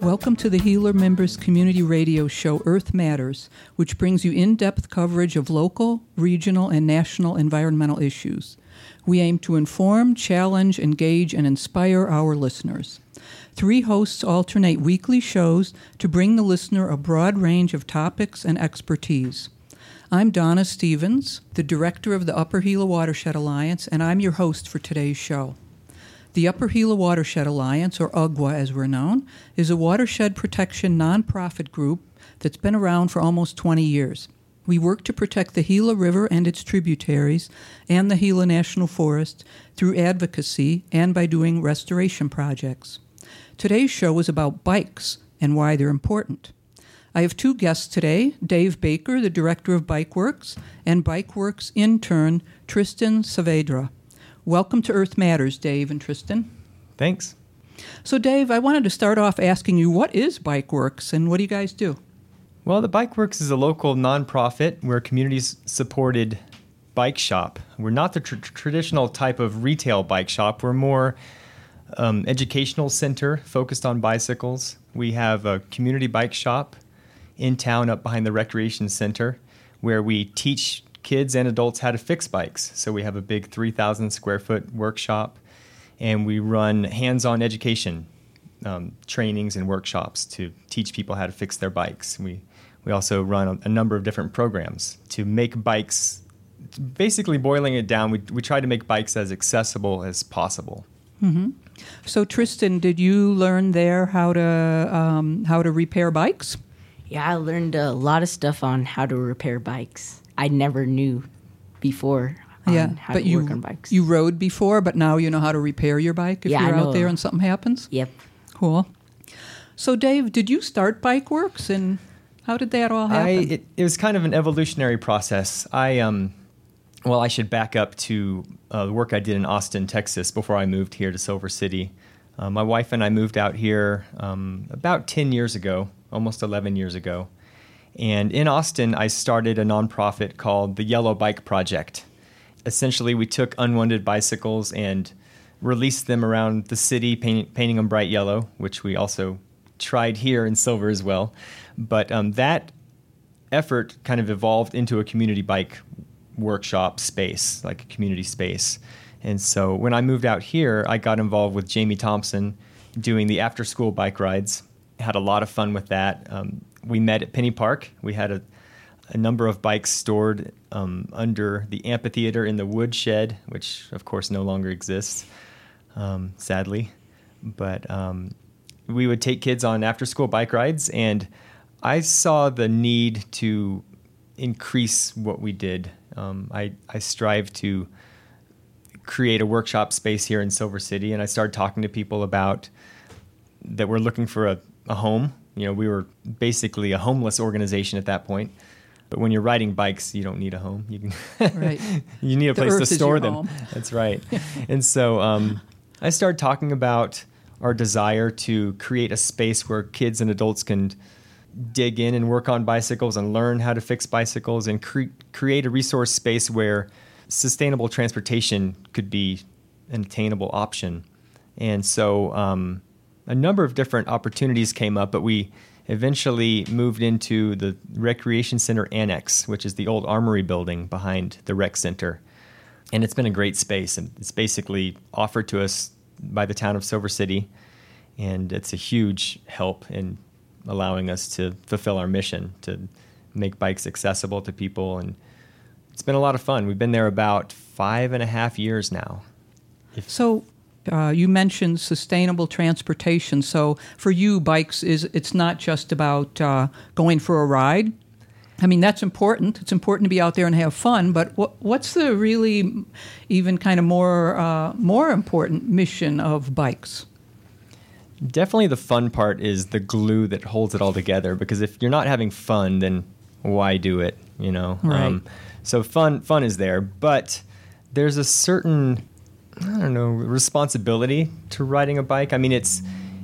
Welcome to the Healer Members Community Radio show Earth Matters, which brings you in-depth coverage of local, regional, and national environmental issues. We aim to inform, challenge, engage, and inspire our listeners. 3 hosts alternate weekly shows to bring the listener a broad range of topics and expertise. I'm Donna Stevens, the director of the Upper Gila Watershed Alliance, and I'm your host for today's show. The Upper Gila Watershed Alliance, or UGWA as we're known, is a watershed protection nonprofit group that's been around for almost 20 years. We work to protect the Gila River and its tributaries and the Gila National Forest through advocacy and by doing restoration projects. Today's show is about bikes and why they're important. I have 2 guests today, Dave Baker, the director of BikeWorks, and BikeWorks intern Tristan Saavedra. Welcome to Earth Matters, Dave and Tristan. Thanks. So, Dave, I wanted to start off asking you, what is BikeWorks and what do you guys do? Well, the BikeWorks is a local nonprofit. We're a community-supported bike shop. We're not the traditional type of retail bike shop. We're more educational center focused on bicycles. We have a community bike shop in town up behind the recreation center where we teach kids and adults how to fix bikes. So we have a big 3,000 square foot workshop, and we run hands-on education trainings and workshops to teach people how to fix their bikes. We also run a number of different programs to make bikes. Basically, boiling it down, we try to make bikes as accessible as possible. Mm-hmm. So, Tristan, did you learn there how to repair bikes? Yeah, I learned a lot of stuff on how to repair bikes. I never knew before how to work on bikes. You rode before, but now you know how to repair your bike if you're out there and something happens? Yep. Cool. So, Dave, did you start BikeWorks, and how did that all happen? It was kind of an evolutionary process. I should back up to the work I did in Austin, Texas, before I moved here to Silver City. My wife and I moved out here about 10 years ago, almost 11 years ago. And in Austin, I started a nonprofit called the Yellow Bike Project. Essentially, we took unwanted bicycles and released them around the city, painting them bright yellow, which we also tried here in Silver as well. But that effort kind of evolved into a community bike workshop space, like a community space. And so when I moved out here, I got involved with Jamie Thompson doing the after-school bike rides. Had a lot of fun with that. We met at Penny Park. We had a number of bikes stored under the amphitheater in the woodshed, which of course no longer exists, sadly. But we would take kids on after-school bike rides, and I saw the need to increase what we did. I strive to create a workshop space here in Silver City, and I started talking to people about that were looking for a home. You know, we were basically a homeless organization at that point. But when you're riding bikes, you don't need a home. You can right. You need a place to store them. Home. That's right. And so I started talking about our desire to create a space where kids and adults can dig in and work on bicycles and learn how to fix bicycles and create a resource space where sustainable transportation could be an attainable option. And so a number of different opportunities came up, but we eventually moved into the Recreation Center Annex, which is the old Armory building behind the rec center. And it's been a great space, and it's basically offered to us by the town of Silver City, and it's a huge help in allowing us to fulfill our mission to make bikes accessible to people, and it's been a lot of fun. We've been there about 5.5 years now. You mentioned sustainable transportation. So for you, bikes it's not just about going for a ride. I mean, that's important. It's important to be out there and have fun. But what's the really even kind of more important mission of bikes? Definitely the fun part is the glue that holds it all together. Because if you're not having fun, then why do it? You know. Right. So fun is there, but there's a certain responsibility to riding a bike. I mean, it's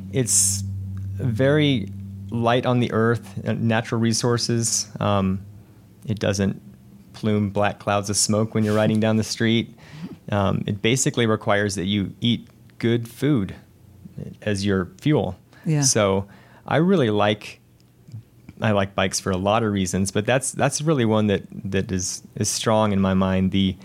very light on the earth, natural resources. It doesn't plume black clouds of smoke when you're riding down the street. It basically requires that you eat good food as your fuel. Yeah. So I like bikes for a lot of reasons, but that's really one that is strong in my mind. The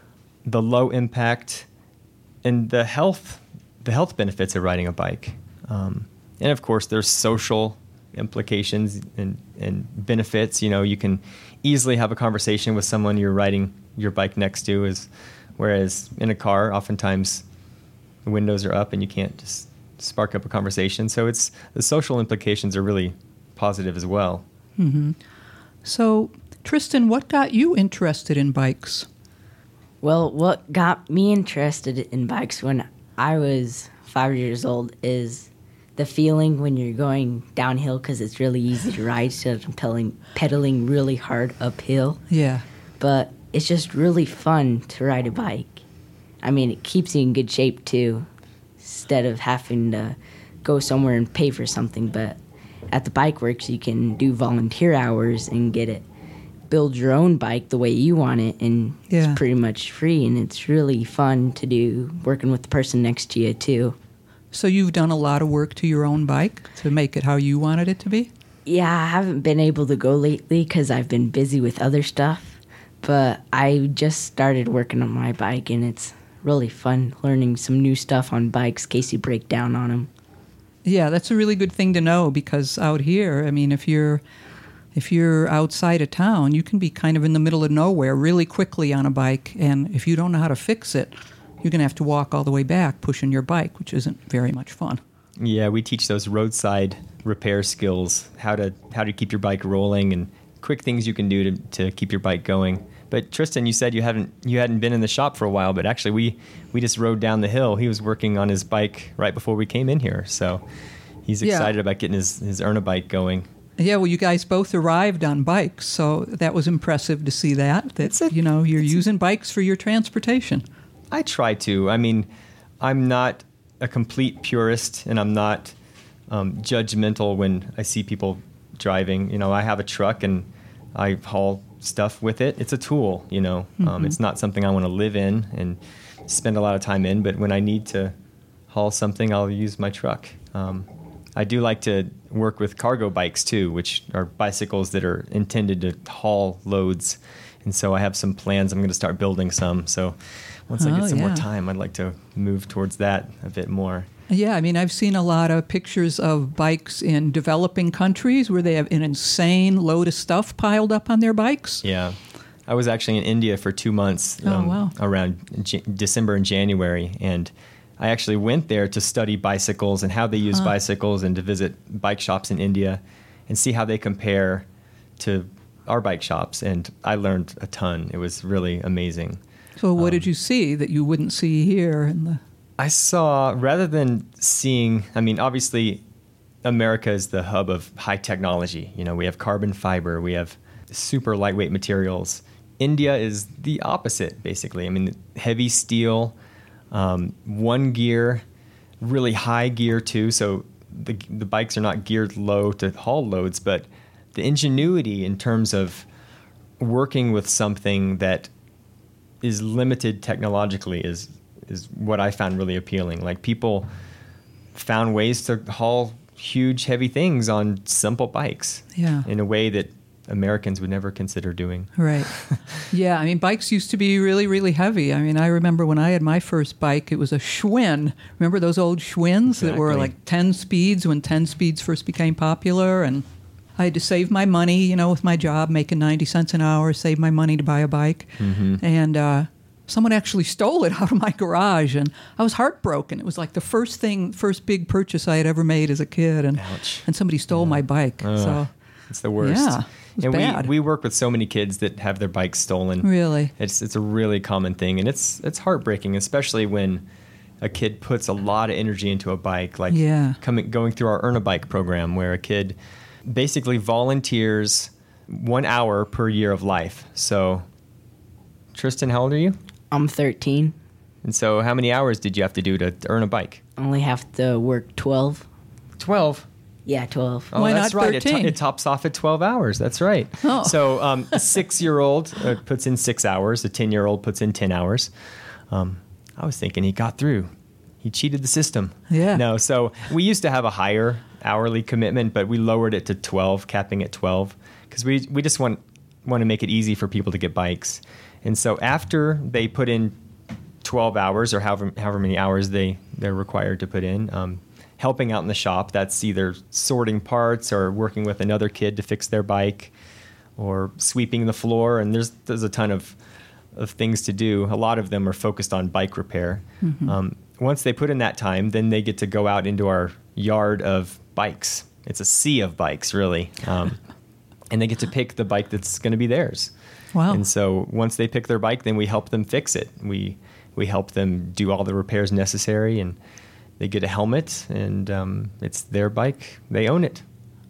low impact and the health benefits of riding a bike, and of course there's social implications and benefits. You can easily have a conversation with someone you're riding your bike next to, whereas in a car oftentimes the windows are up and you can't just spark up a conversation. So the social implications are really positive as well. Mm-hmm. So, Tristan, what got you interested in bikes? Well, what got me interested in bikes when I was 5 years old is the feeling when you're going downhill, because it's really easy to ride instead of pedaling really hard uphill. Yeah. But it's just really fun to ride a bike. I mean, it keeps you in good shape, too, instead of having to go somewhere and pay for something. But at the Bike Works, you can do volunteer hours and build your own bike the way you want it, and it's pretty much free, and it's really fun to do, working with the person next to you, too. So you've done a lot of work to your own bike to make it how you wanted it to be? Yeah, I haven't been able to go lately because I've been busy with other stuff, but I just started working on my bike, and it's really fun learning some new stuff on bikes in case you break down on them. Yeah, that's a really good thing to know, because out here, I mean, if you're outside of town, you can be kind of in the middle of nowhere really quickly on a bike, and if you don't know how to fix it, you're going to have to walk all the way back pushing your bike, which isn't very much fun. Yeah, we teach those roadside repair skills, how to keep your bike rolling, and quick things you can do to keep your bike going. But Tristan, you said you hadn't been in the shop for a while, but actually we just rode down the hill. He was working on his bike right before we came in here, so he's excited about getting his Erna bike going. Yeah, well, you guys both arrived on bikes, so that was impressive to see that you're using bikes for your transportation. I try to. I mean, I'm not a complete purist, and I'm not judgmental when I see people driving. I have a truck, and I haul stuff with it. It's a tool, Mm-hmm. It's not something I want to live in and spend a lot of time in, but when I need to haul something, I'll use my truck. I do like to work with cargo bikes, too, which are bicycles that are intended to haul loads. And so I have some plans. I'm going to start building some. So once I get some more time, I'd like to move towards that a bit more. Yeah, I mean, I've seen a lot of pictures of bikes in developing countries where they have an insane load of stuff piled up on their bikes. Yeah. I was actually in India for 2 months around December and January, and I actually went there to study bicycles and how they use bicycles, and to visit bike shops in India and see how they compare to our bike shops, and I learned a ton. It was really amazing. So what did you see that you wouldn't see here? I saw, rather than seeing, I mean, obviously America is the hub of high technology. We have carbon fiber, we have super lightweight materials. India is the opposite, basically. I mean, heavy steel, one gear, really high gear too. So the bikes are not geared low to haul loads, but the ingenuity in terms of working with something that is limited technologically is what I found really appealing. Like, people found ways to haul huge, heavy things on simple bikes in a way that Americans would never consider doing. Right. Yeah, I mean, bikes used to be really, really heavy. I mean, I remember when I had my first bike, it was a Schwinn. Remember those old Schwinns that were like 10 speeds when 10 speeds first became popular? And I had to save my money, with my job, making 90 cents an hour, save my money to buy a bike. Mm-hmm. And someone actually stole it out of my garage, and I was heartbroken. It was like the first big purchase I had ever made as a kid, and somebody stole my bike. So it's the worst. Yeah. And bad. we work with so many kids that have their bikes stolen. Really? It's a really common thing, and it's heartbreaking, especially when a kid puts a lot of energy into a bike, like going through our Earn a Bike program, where a kid basically volunteers 1 hour per year of life. So, Tristan, how old are you? I'm 13. And so how many hours did you have to do to earn a bike? I only have to work 12. 12? Yeah, 12. Oh, Why that's not right. 13? It tops off at 12 hours. That's right. Oh. So a 6-year-old puts in 6 hours. A 10-year-old puts in 10 hours. I was thinking he got through. he cheated the system. Yeah. No, so we used to have a higher hourly commitment, but we lowered it to 12, capping at 12, because we just want to make it easy for people to get bikes. And so after they put in 12 hours or however many hours they're required to put in, helping out in the shop, that's either sorting parts or working with another kid to fix their bike or sweeping the floor. And there's a ton of things to do. A lot of them are focused on bike repair. Mm-hmm. Once they put in that time, then they get to go out into our yard of bikes. It's a sea of bikes, really. And they get to pick the bike that's going to be theirs. Wow. And so once they pick their bike, then we help them fix it. We help them do all the repairs necessary, and they get a helmet, and it's their bike. They own it.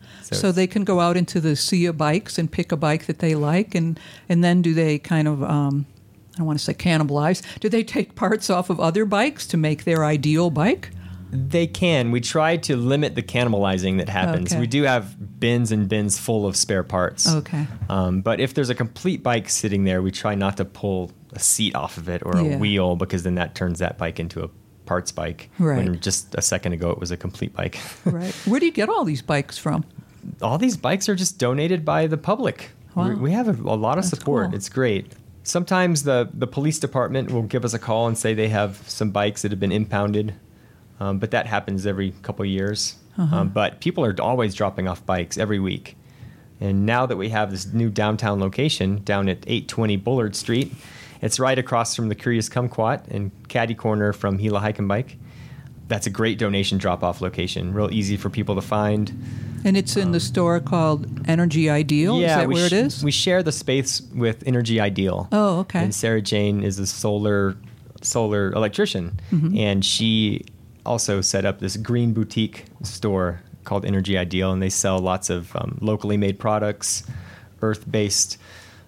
So they can go out into the sea of bikes and pick a bike that they like, and then do they kind of, I don't want to say cannibalize, do they take parts off of other bikes to make their ideal bike? They can. We try to limit the cannibalizing that happens. Okay. We do have bins and bins full of spare parts. Okay. But if there's a complete bike sitting there, we try not to pull a seat off of it or a wheel, because then that turns that bike into a parts bike. Right. When just a second ago it was a complete bike. Right. Where do you get all these bikes from? All these bikes are just donated by the public. Wow. We have a lot of support. Cool. It's great. Sometimes the police department will give us a call and say they have some bikes that have been impounded. But that happens every couple of years. Uh-huh. But people are always dropping off bikes every week. And now that we have this new downtown location down at 820 Bullard Street, it's right across from the Curious Kumquat and caddy corner from Gila Hike and Bike. That's a great donation drop-off location, real easy for people to find. And it's in the store called Energy Ideal? Yeah, is that where it is? We share the space with Energy Ideal. Oh, okay. And Sarah Jane is a solar electrician, Mm-hmm. and she also set up this green boutique store called Energy Ideal, and they sell lots of locally made products, earth-based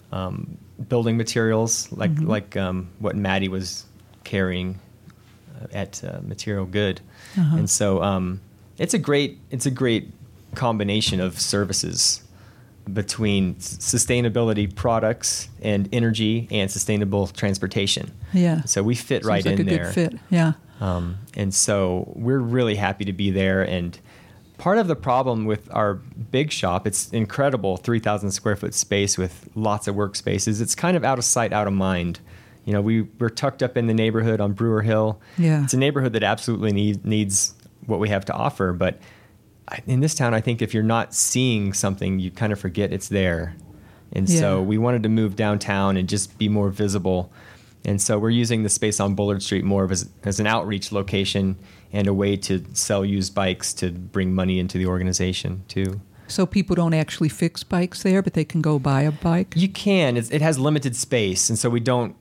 building materials, like what Maddie was carrying at Material Good. Uh-huh. And so it's a great combination of services between sustainability products and energy and sustainable transportation. Yeah. So we fit Seems right like in a there. good fit. Yeah. And so we're really happy to be there. And part of the problem with our big shop, it's incredible 3,000 square foot space with lots of workspaces. It's kind of out of sight, out of mind. You know, we're tucked up in the neighborhood on Brewer Hill. Yeah. It's a neighborhood that absolutely needs what we have to offer. But in this town, I think if you're not seeing something, you kind of forget it's there. And so we wanted to move downtown and just be more visible. And so we're using the space on Bullard Street more of as an outreach location and a way to sell used bikes to bring money into the organization too. So people don't actually fix bikes there, but they can go buy a bike? You can. It has limited space, and so we don't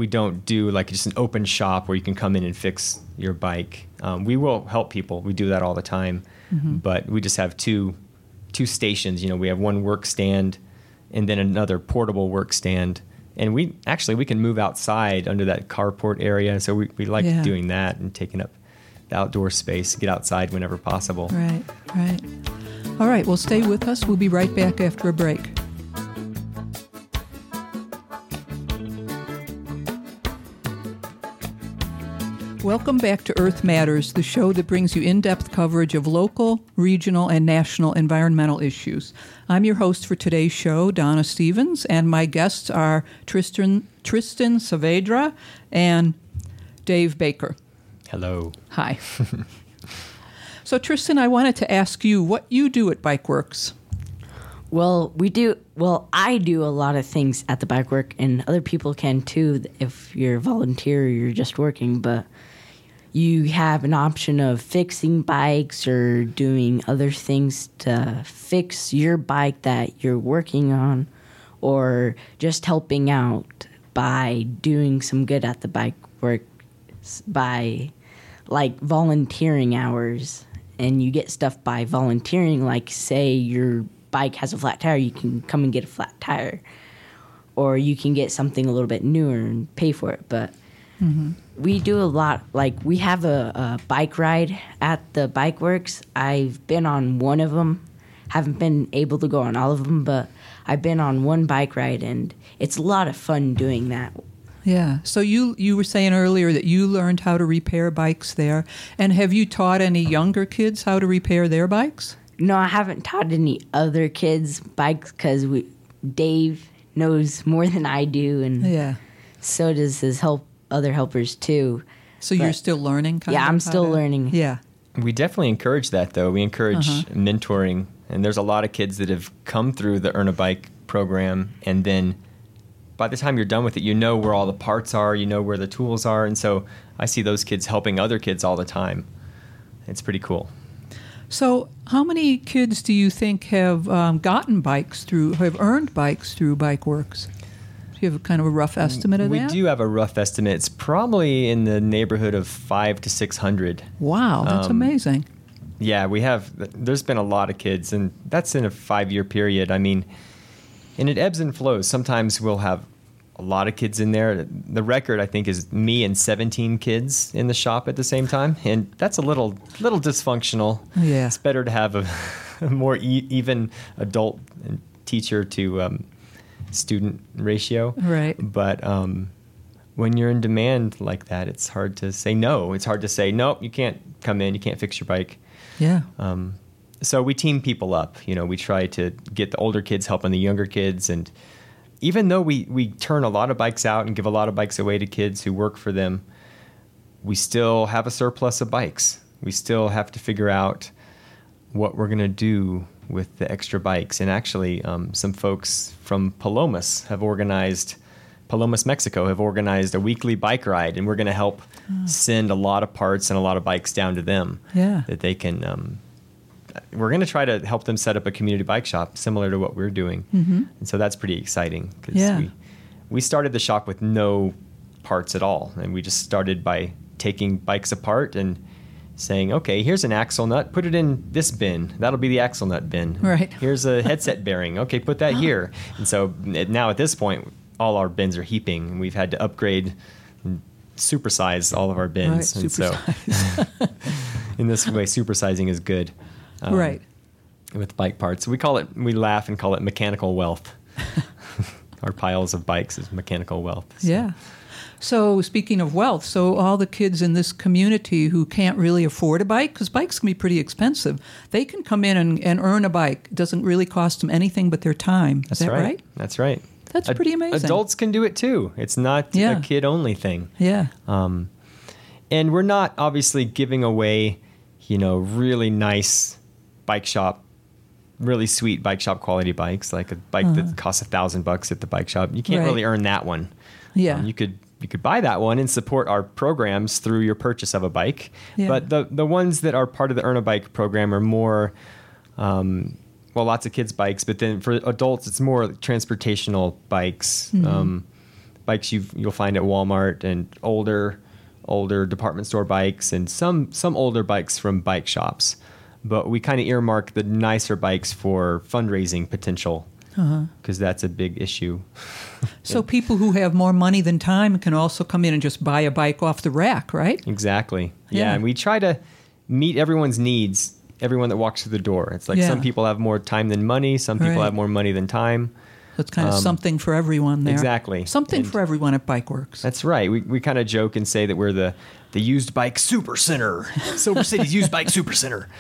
do like just an open shop where you can come in and fix your bike. We will help people. We do that all the time. Mm-hmm. But we just have two stations. You know, we have one work stand and then another portable work stand. And we can move outside under that carport area. So we like doing that and taking up the outdoor space, get outside whenever possible. Right. All right, well, stay with us. We'll be right back after a break. Welcome back to Earth Matters, the show that brings you in-depth coverage of local, regional, and national environmental issues. I'm your host for today's show, Donna Stevens, and my guests are Tristan Saavedra and Dave Baker. Hello. Hi. So, Tristan, I wanted to ask you what you do at Bikeworks. I do a lot of things at the Bike Work, and other people can too if you're a volunteer or you're just working, but you have an option of fixing bikes or doing other things to fix your bike that you're working on, or just helping out by doing some good at the Bike Work by like volunteering hours. And you get stuff by volunteering, like say your bike has a flat tire, you can come and get a flat tire, or you can get something a little bit newer and pay for it. But we do a lot, like we have a bike ride at the Bike Works. I've been on one of them, haven't been able to go on all of them, but I've been on one bike ride, and it's a lot of fun doing that. Yeah. So you were saying earlier that you learned how to repair bikes there. And have you taught any younger kids how to repair their bikes? No, I haven't taught any other kids bikes because Dave knows more than I do, and Yeah. so does his other helpers too. So you're still learning? Yeah, I'm still learning. Yeah. We definitely encourage that, though. We encourage mentoring, and there's a lot of kids that have come through the Earn a Bike program, and then by the time you're done with it, you know where all the parts are, you know where the tools are, and so I see those kids helping other kids all the time. It's pretty cool. So how many kids do you think have gotten bikes have earned bikes through BikeWorks? Do you have kind of a rough estimate of that? We do have a rough estimate. It's probably in the neighborhood of 500 to 600. Wow, that's amazing. Yeah, there's been a lot of kids, and that's in a 5-year period. I mean, and it ebbs and flows. Sometimes we'll have a lot of kids in there. The record, I think, is me and 17 kids in the shop at the same time, and that's a little dysfunctional. Yeah. It's better to have a more even adult and teacher to student ratio. Right. But when you're in demand like that, it's hard to say no. It's hard to say, nope, you can't come in, you can't fix your bike. Yeah. So we team people up. We try to get the older kids helping the younger kids. And even though we turn a lot of bikes out and give a lot of bikes away to kids who work for them, we still have a surplus of bikes. We still have to figure out what we're going to do with the extra bikes. And actually, some folks from Palomas, Mexico, have organized a weekly bike ride, and we're going to help send a lot of parts and a lot of bikes down to them. Yeah. That they can. We're going to try to help them set up a community bike shop similar to what we're doing, and so that's pretty exciting because we started the shop with no parts at all, and we just started by taking bikes apart and saying, okay, here's an axle nut, put it in this bin. That'll be the axle nut bin. Right. Here's a headset bearing. Okay, put that here. And so now at this point, all our bins are heaping, and we've had to upgrade and supersize all of our bins. Right, and so in this way, supersizing is good. Right. With bike parts. We laugh and call it mechanical wealth. Our piles of bikes is mechanical wealth. So. Yeah. So speaking of wealth, so all the kids in this community who can't really afford a bike, because bikes can be pretty expensive, they can come in and earn a bike. It doesn't really cost them anything but their time. Is that right? That's right. That's pretty amazing. Adults can do it too. It's not a kid-only thing. Yeah. And we're not obviously giving away, really nice bike shop, really sweet bike shop quality bikes, like a bike that costs $1,000 at the bike shop. You can't really earn that one. Yeah. You could buy that one and support our programs through your purchase of a bike. Yeah. But the ones that are part of the Earn a Bike program are more, lots of kids' bikes. But then for adults, it's more transportational bikes, bikes you'll find at Walmart, and older department store bikes, and some older bikes from bike shops. But we kind of earmark the nicer bikes for fundraising potential, because that's a big issue. So people who have more money than time can also come in and just buy a bike off the rack, right? Exactly. Yeah, and we try to meet everyone's needs, everyone that walks through the door. It's like some people have more time than money, some people have more money than time. So it's kind of something for everyone there. Exactly. Something for everyone at BikeWorks. That's right. We kind of joke and say that we're the used bike super center, Silver City's used bike super center.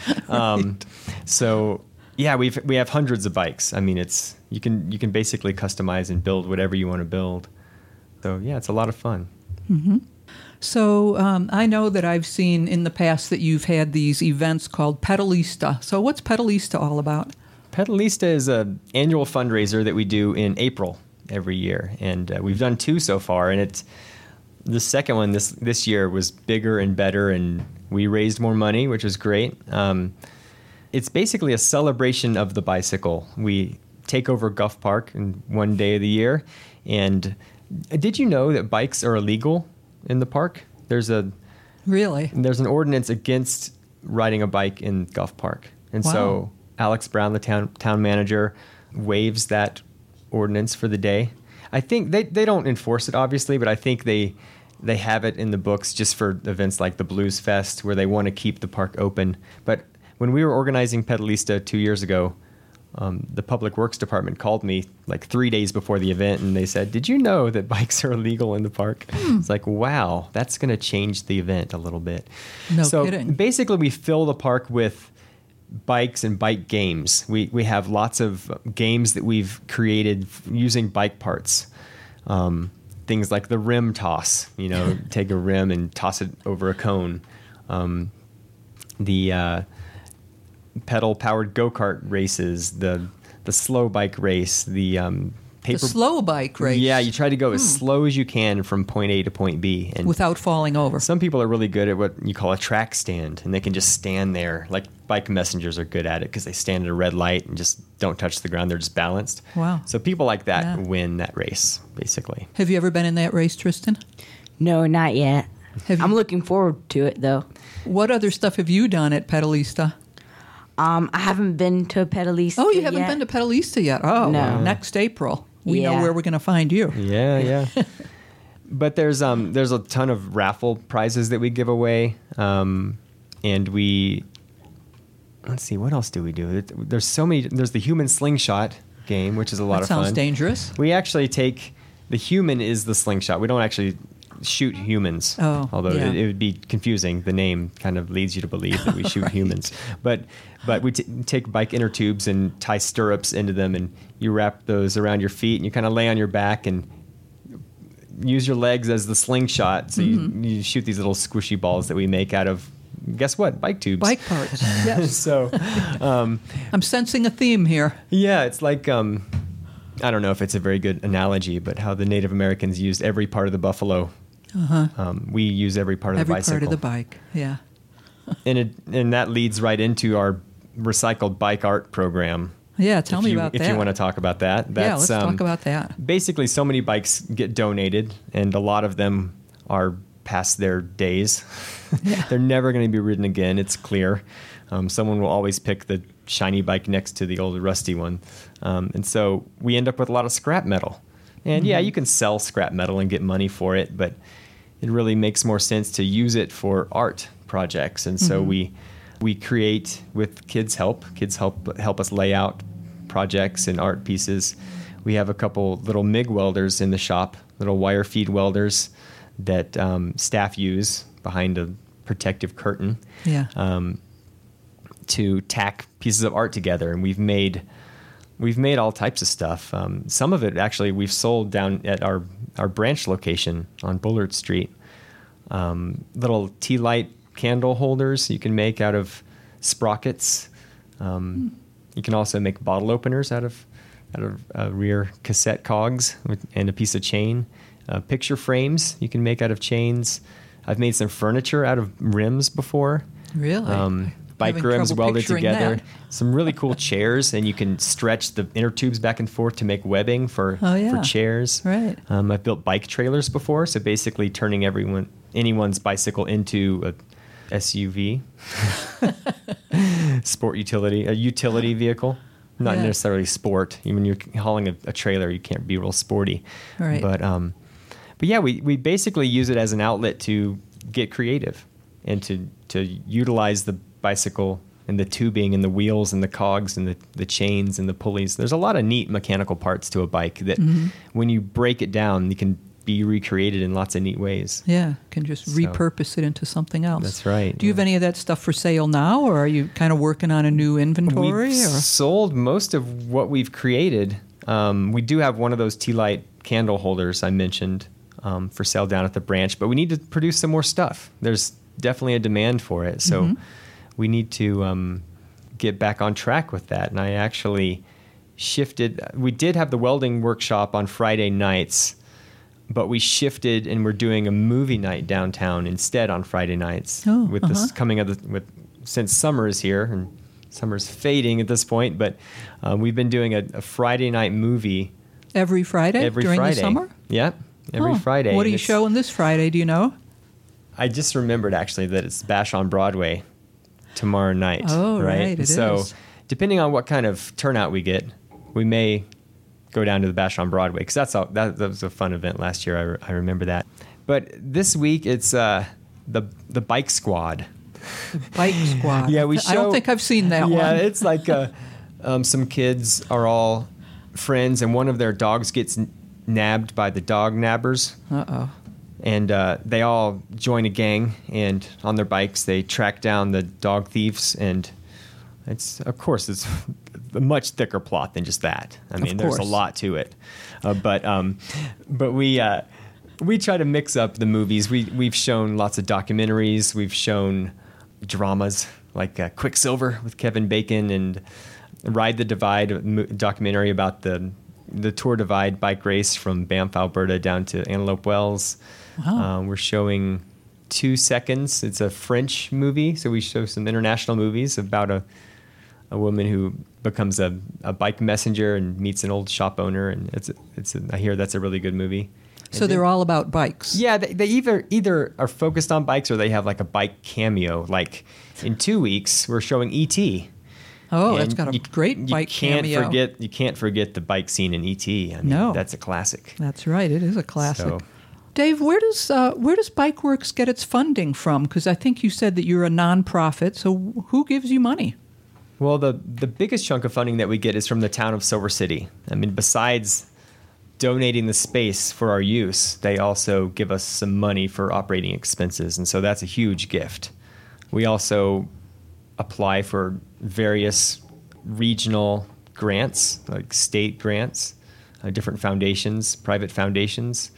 So yeah, we have hundreds of bikes. I mean, you can basically customize and build whatever you want to build. So yeah, it's a lot of fun. Mm-hmm. So I know that I've seen in the past that you've had these events called Pedalista. So what's Pedalista all about? Pedalista is an annual fundraiser that we do in April every year, and we've done 2 so far. And the second one this year was bigger and better, and we raised more money, which was great. It's basically a celebration of the bicycle. We take over Guff Park in one day of the year. And did you know that bikes are illegal in the park? There's an ordinance against riding a bike in Guff Park, and so Alex Brown, the town manager, waives that ordinance for the day. I think they don't enforce it, obviously, but I think they have it in the books just for events like the Blues Fest, where they want to keep the park open. But when we were organizing Pedalista 2 years ago, the Public Works Department called me like 3 days before the event, and they said, "Did you know that bikes are illegal in the park?" It's like, wow, that's going to change the event a little bit. No so kidding. basically, we fill the park with bikes and bike games. We have lots of games that we've created using bike parts. Things like the rim toss, take a rim and toss it over a cone. The pedal-powered go-kart races, the slow bike race, the slow bike race. Yeah, you try to go as slow as you can from point A to point B. And without falling over. some people are really good at what you call a track stand, and they can just stand there. Like bike messengers are good at it because they stand at a red light and just don't touch the ground. They're just balanced. Wow. So people like that Yeah. win that race, basically. Have you ever been in that race, Tristan? No, not yet. Have you- I'm looking forward to it, though. What other stuff have you done at Pedalista? I haven't been to a Pedalista Oh, you haven't yet. been to Pedalista yet? Oh, No. next April. We know Yeah. where we're going to find you. Yeah. But there's a ton of raffle prizes that we give away, and we let's see, what else do we do? There's so many. There's the human slingshot game, which is a lot That of fun. sounds dangerous. We actually take the human is the slingshot. We don't actually shoot humans. Oh, although yeah. it would be confusing. The name kind of leads you to believe that we shoot Right. humans. But we take bike inner tubes and tie stirrups into them, and you wrap those around your feet, and you kind of lay on your back and use your legs as the slingshot. So you shoot these little squishy balls that we make out of, guess what? Bike tubes. Bike parts. Yes. So, I'm sensing a theme here. yeah, it's like, I don't know if it's a very good analogy, but how the Native Americans used every part of the buffalo. We use every part of Every the bicycle. part of the bike. Yeah. And that leads right into our recycled bike art program. Yeah, tell me about if that. you want to talk about that. Yeah, let's talk about that. Basically, so many bikes get donated, and a lot of them are past their days. Yeah. They're never going to be ridden again, it's clear. Someone will always pick the shiny bike next to the old rusty one. And so we end up with a lot of scrap metal. And yeah, you can sell scrap metal and get money for it, but it really makes more sense to use it for art projects. And so we create with kids help us lay out projects and art pieces. We have a couple little MIG welders in the shop, little wire feed welders that staff use behind a protective curtain. Yeah. To tack pieces of art together, and we've made all types of stuff. Some of it actually we've sold down at our branch location on Bullard Street. Little tea light candle holders you can make out of sprockets. You can also make bottle openers out of rear cassette cogs and a piece of chain. Picture frames you can make out of chains. I've made some furniture out of rims before. Really? Bike Having rims trouble welded picturing together. that. Some really cool chairs, and you can stretch the inner tubes back and forth to make webbing for chairs. Right. I've built bike trailers before, so basically turning anyone's bicycle into a SUV, a utility vehicle. Not Yeah. necessarily sport. Even when you're hauling a trailer, you can't be real sporty. Right. But yeah, we basically use it as an outlet to get creative and to utilize the bicycle and the tubing and the wheels and the cogs and the chains and the pulleys. There's a lot of neat mechanical parts to a bike that when you break it down, you can be recreated in lots of neat ways. Yeah, can just repurpose it into something else. That's right. Do you have any of that stuff for sale now, or are you kind of working on a new inventory? We've Or? sold most of what we've created. We do have one of those tea light candle holders I mentioned for sale down at the branch, but we need to produce some more stuff. There's definitely a demand for it, so we need to get back on track with that. And I actually shifted. We did have the welding workshop on Friday nights, but we shifted and we're doing a movie night downtown instead on Friday nights. Oh, with this coming of since summer is here and summer's fading at this point, but we've been doing a Friday night movie Every Friday during Friday. the summer? Yep, every Friday. What are And you it's- showing this Friday? Do you know? I just remembered actually that it's Bash on Broadway tomorrow night. Oh, right, it so is. depending on what kind of turnout we get, we may go down to the Bash on Broadway because that was a fun event last year. I remember that. But this week it's the Bike Squad. Bike Squad. Yeah, we I don't show- think I've seen that one. Yeah, it's like Some kids are all friends, and one of their dogs gets nabbed by the dog nabbers. Uh-oh. And they all join a gang, and on their bikes they track down the dog thieves. And it's a much thicker plot than just that. I mean, there's a lot to it. But we try to mix up the movies. We've shown lots of documentaries. We've shown dramas like Quicksilver with Kevin Bacon, and Ride the Divide, a documentary about the Tour Divide bike race from Banff, Alberta down to Antelope Wells. Wow. We're showing 2 Seconds. It's a French movie, so we show some international movies about a woman who becomes a bike messenger and meets an old shop owner, and I hear that's a really good movie. So they're all about bikes. Yeah, they either are focused on bikes or they have like a bike cameo. Like in 2 weeks, we're showing E.T. Oh, And that's got a great bike cameo. You can't forget the bike scene in E.T. I mean, No. that's a classic. That's right. It is a classic. So- Dave, where does BikeWorks get its funding from? Because I think you said that you're a nonprofit. So who gives you money? Well, the biggest chunk of funding that we get is from the town of Silver City. I mean, besides donating the space for our use, they also give us some money for operating expenses, and so that's a huge gift. We also apply for various regional grants, like state grants, different foundations, private foundations.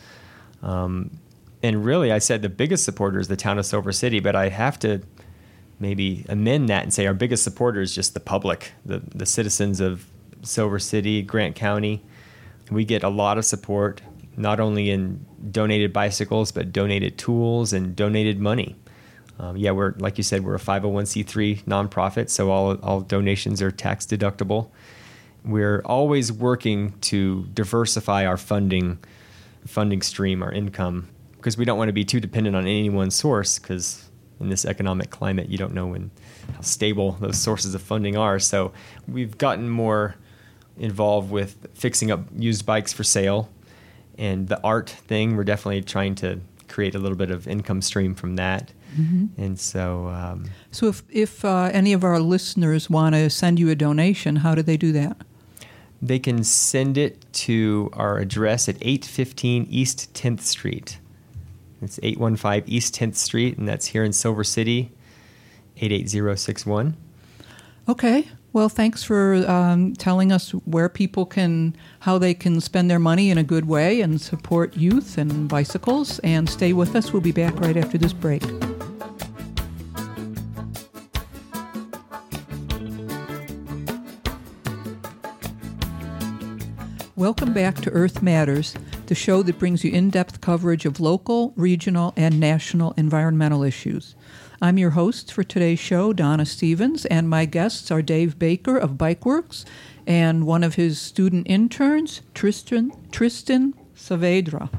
And really, I said the biggest supporter is the town of Silver City, but I have to maybe amend that and say our biggest supporter is just the public, the citizens of Silver City, Grant County. We get a lot of support, not only in donated bicycles, but donated tools and donated money. We're, like you said, we're a 501c3 nonprofit, so all donations are tax deductible. We're always working to diversify our funding stream, our income, because we don't want to be too dependent on any one source, because in this economic climate, you don't know how stable those sources of funding are. So we've gotten more involved with fixing up used bikes for sale, and the art thing, we're definitely trying to create a little bit of income stream from that. Mm-hmm. And so... So if any of our listeners want to send you a donation, how do they do that? They can send it to our address at 815 East 10th Street. It's 815 East 10th Street, and that's here in Silver City, 88061. Okay. Well, thanks for telling us how they can spend their money in a good way and support youth and bicycles. And stay with us. We'll be back right after this break. Welcome back to Earth Matters, the show that brings you in-depth coverage of local, regional, and national environmental issues. I'm your host for today's show, Donna Stevens, and my guests are Dave Baker of BikeWorks and one of his student interns, Tristan Saavedra.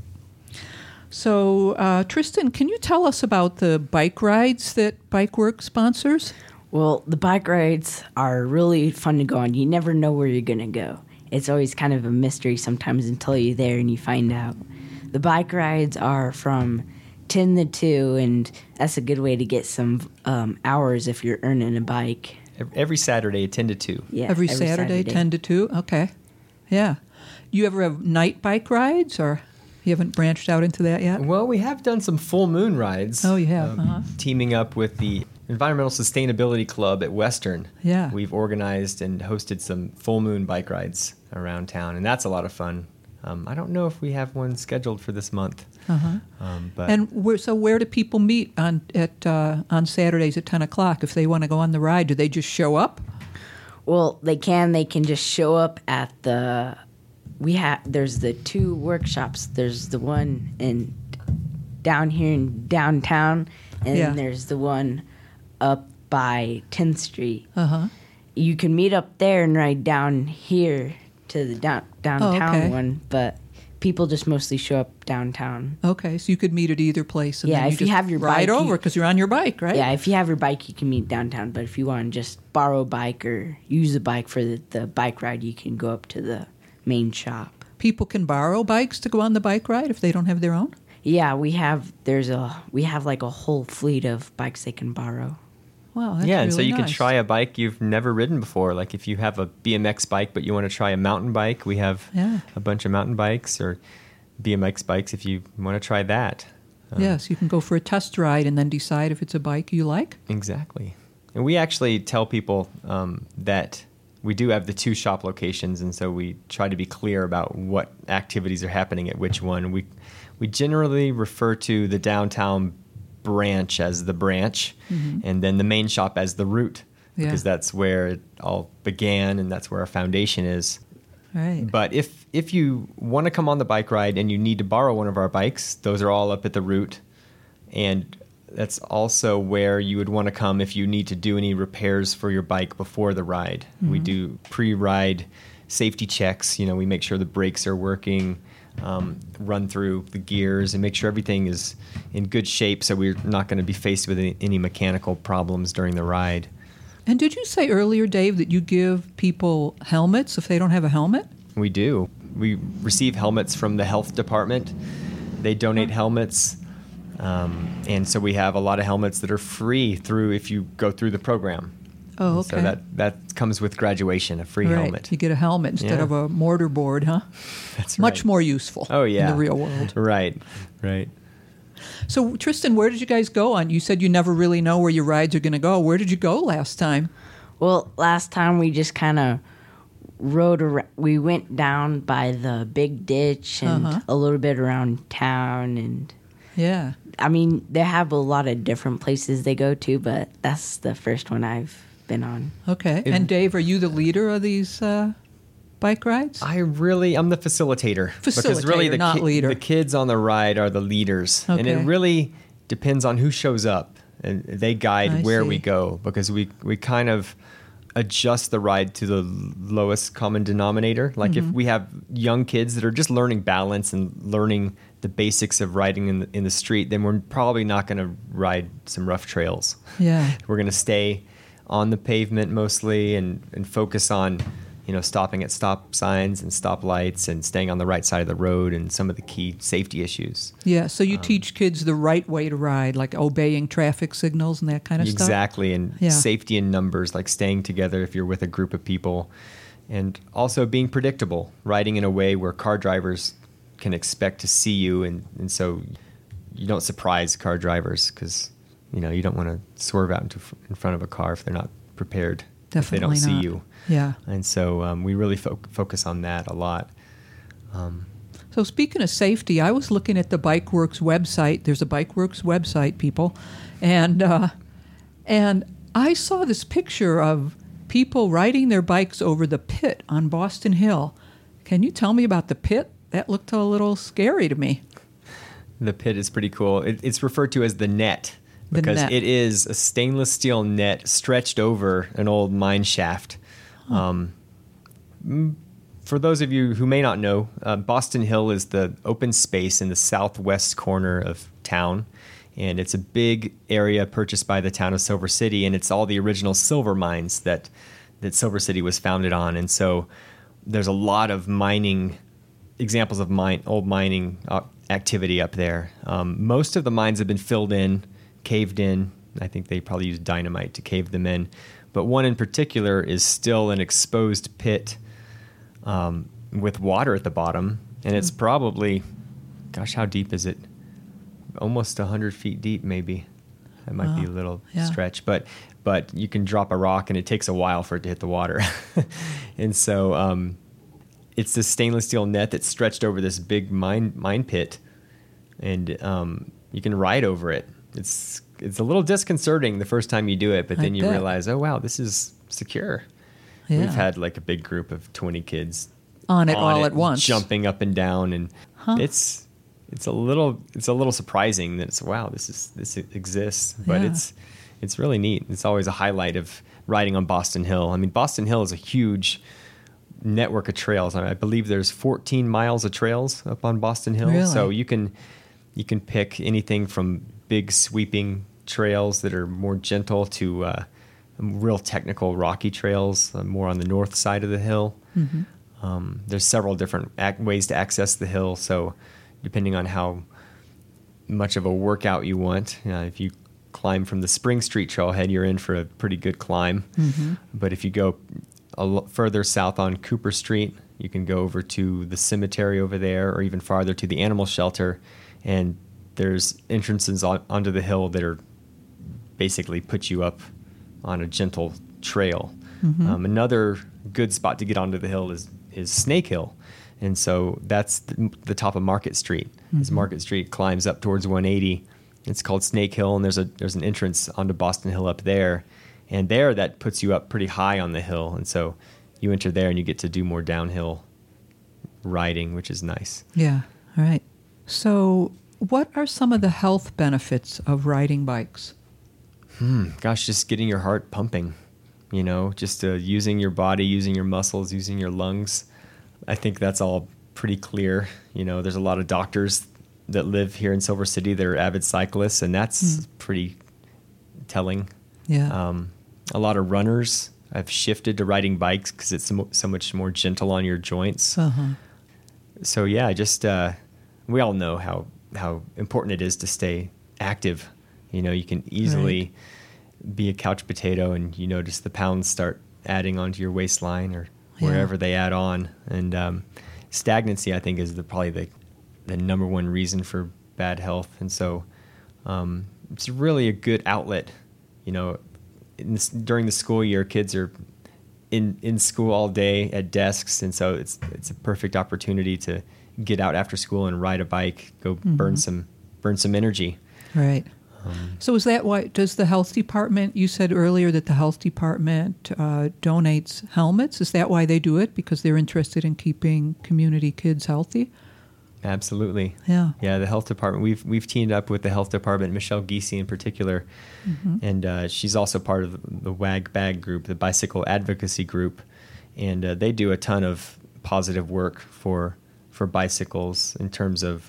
So, Tristan, can you tell us about the bike rides that BikeWorks sponsors? Well, the bike rides are really fun to go on. You never know where you're going to go. It's always kind of a mystery sometimes until you're there and you find out. The bike rides are from 10 to 2, and that's a good way to get some hours if you're earning a bike. Every Saturday, 10 to 2. Yeah, every Saturday, 10 to 2? Okay. Yeah. You ever have night bike rides, or you haven't branched out into that yet? Well, we have done some full moon rides. Oh, you have? Teaming up with the Environmental Sustainability Club at Western. Yeah. We've organized and hosted some full moon bike rides around town, and that's a lot of fun. I don't know if we have one scheduled for this month. Uh-huh. But and where do people meet on Saturdays at 10 o'clock if they want to go on the ride? Do they just show up? Well, they can. They can just show up at there's the 2 workshops. There's the one down here in downtown, and then there's the one up by 10th Street. Uh-huh. You can meet up there and ride down here to the downtown one, but people just mostly show up downtown. Okay, so you could meet at either place. And then if you have your ride bike, over because you're on your bike, right? Yeah, if you have your bike, you can meet downtown. But if you want to just borrow a bike or use a bike for the bike ride, you can go up to the main shop. People can borrow bikes to go on the bike ride if they don't have their own? Yeah, we have like a whole fleet of bikes they can borrow. Wow, that's yeah, and so really you can nice. try a bike you've never ridden before. Like if you have a BMX bike, but you want to try a mountain bike, we have Yeah. a bunch of mountain bikes or BMX bikes if you want to try that. Yes, you can go for a test ride and then decide if it's a bike you like. Exactly. And we actually tell people that we do have the 2 shop locations, and so we try to be clear about what activities are happening at which one. We generally refer to the downtown branch as the branch, and then the main shop as the route, Yeah. because that's where it all began and that's where our foundation is. Right. But if you want to come on the bike ride and you need to borrow one of our bikes, those are all up at the route. And that's also where you would want to come if you need to do any repairs for your bike before the ride. We do pre-ride safety checks. You know, we make sure the brakes are working, run through the gears, and make sure everything is in good shape so we're not going to be faced with any mechanical problems during the ride. And did you say earlier, Dave, that you give people helmets if they don't have a helmet? We do. We receive helmets from the health department. They donate helmets. And so we have a lot of helmets that are free if you go through the program. Oh, And okay. So that comes with graduation, a free Right. helmet. You get a helmet instead Yeah. of a mortar board, huh? That's Much right. more useful Oh, yeah. in the real world. Right. So, Tristan, where did you guys go on? You said you never really know where your rides are going to go. Where did you go last time? Well, last time we just kind of rode around. We went down by the big ditch and a little bit around town. And Yeah. I mean, they have a lot of different places they go to, but that's the first one I've been on. Okay. And Dave, are you the leader of these bike rides? I'm the facilitator. Because really Facilitator, not leader. the kids on the ride are the leaders. And Okay. it really depends on who shows up. And they guide I where see. we go, because we kind of adjust the ride to the lowest common denominator. Like Mm-hmm. if we have young kids that are just learning balance and learning the basics of riding in the street, then we're probably not going to ride some rough trails. Yeah. We're going to stay on the pavement mostly and focus on, stopping at stop signs and stop lights and staying on the right side of the road and some of the key safety issues. Yeah. So you teach kids the right way to ride, like obeying traffic signals and that kind of stuff? Exactly. And Yeah. safety in numbers, like staying together if you're with a group of people. And also being predictable, riding in a way where car drivers can expect to see you. And so you don't surprise car drivers because, you don't want to swerve out in front of a car if they're not prepared. Definitely if they don't not. see you. Yeah. And so we really focus on that a lot. So speaking of safety, I was looking at the BikeWorks website. There's a BikeWorks website, people, and I saw this picture of people riding their bikes over the pit on Boston Hill. Can you tell me about the pit? That looked a little scary to me. The pit is pretty cool. It's referred to as the net The because net. it is a stainless steel net stretched over an old mine shaft. For those of you who may not know, Boston Hill is the open space in the southwest corner of town. And it's a big area purchased by the town of Silver City. And it's all the original silver mines that Silver City was founded on. And so there's a lot of examples of old mining activity up there. Most of the mines have been filled in, caved in. I think they probably used dynamite to cave them in. But one in particular is still an exposed pit with water at the bottom. And it's probably, how deep is it? Almost 100 feet deep, maybe. That might be a little stretch. But you can drop a rock, and it takes a while for it to hit the water. And so it's this stainless steel net that's stretched over this big mine pit, and you can ride over it. It's a little disconcerting the first time you do it, but then you bet. realize, oh wow, this is secure. Yeah. We've had like a big group of 20 kids On it all at once. jumping up and down, and it's a little surprising that this exists, but Yeah. it's really neat. It's always a highlight of riding on Boston Hill. I mean, Boston Hill is a huge network of trails. I believe there's 14 miles of trails up on Boston Hill. Really? So you can pick anything from big sweeping trails that are more gentle to real technical rocky trails, more on the north side of the hill. Mm-hmm. There's several different ways to access the hill. So depending on how much of a workout you want, if you climb from the Spring Street trailhead, you're in for a pretty good climb. But if you go further south on Cooper Street, you can go over to the cemetery over there, or even farther to the animal shelter, and there's entrances onto the hill that are basically put you up on a gentle trail. Another good spot to get onto the hill is Snake Hill, and so that's the top of Market Street. As Market Street climbs up towards 180, it's called Snake Hill, and there's an entrance onto Boston Hill up there, and there that puts you up pretty high on the hill, and so you enter there and you get to do more downhill riding, which is nice. Yeah, all right. So what are some of the health benefits of riding bikes? Gosh, just getting your heart pumping, just using your body, using your muscles, using your lungs. I think that's all pretty clear. There's a lot of doctors that live here in Silver City that are avid cyclists, and that's pretty telling. Yeah. A lot of runners have shifted to riding bikes because it's so much more gentle on your joints. So yeah, just we all know how important it is to stay active. You can easily be a couch potato, and you notice the pounds start adding onto your waistline or wherever they add on. And stagnancy, I think, is probably the number one reason for bad health. And so it's really a good outlet. During the school year, kids are in school all day at desks, and so it's a perfect opportunity to get out after school and ride a bike, go burn some energy. Right. So is that why, does the health department, you said earlier that the health department donates helmets. Is that why they do it? Because they're interested in keeping community kids healthy? Absolutely. Yeah. Yeah, the health department, we've teamed up with the health department, Michelle Giese in particular, and she's also part of the WAG BAG group, the Bicycle Advocacy Group, and they do a ton of positive work for bicycles in terms of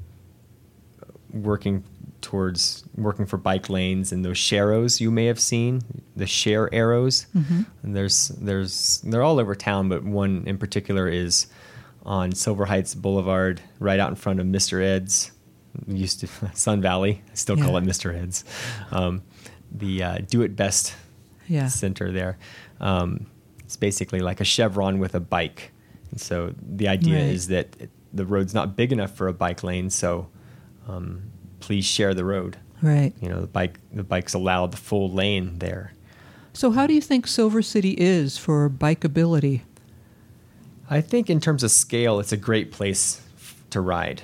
working for bike lanes and those sharrows you may have seen, the share arrows. And they're all over town, but one in particular is on Silver Heights Boulevard, right out in front of Mr. Ed's. We used to Sun Valley. I still call it Mr. Ed's. The Do It Best center there. It's basically like a chevron with a bike. And so the idea is that the road's not big enough for a bike lane, so please share the road. Right. The bike's allowed the full lane there. So how do you think Silver City is for bikeability? I think in terms of scale, it's a great place to ride.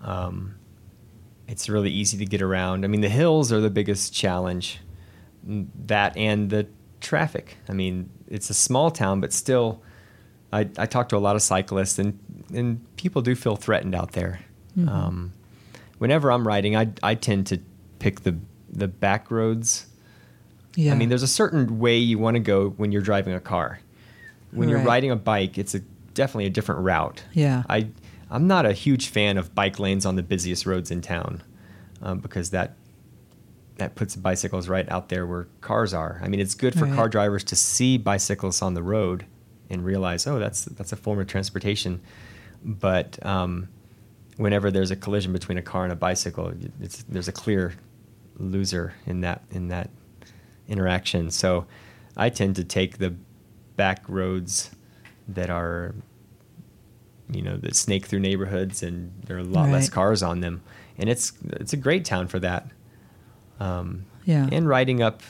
It's really easy to get around. I mean, the hills are the biggest challenge, that and the traffic. I mean, it's a small town, but still, I talk to a lot of cyclists, and people do feel threatened out there. Whenever I'm riding, I tend to pick the back roads. Yeah. I mean, there's a certain way you want to go when you're driving a car. When you're riding a bike, it's definitely a different route. Yeah. I'm not a huge fan of bike lanes on the busiest roads in town because that puts bicycles right out there where cars are. I mean, it's good for car drivers to see bicyclists on the road and realize, oh, that's a form of transportation. But whenever there's a collision between a car and a bicycle, there's a clear loser in that interaction. So I tend to take the back roads that are, that snake through neighborhoods, and there are a lot less cars on them, and it's a great town for that. And riding up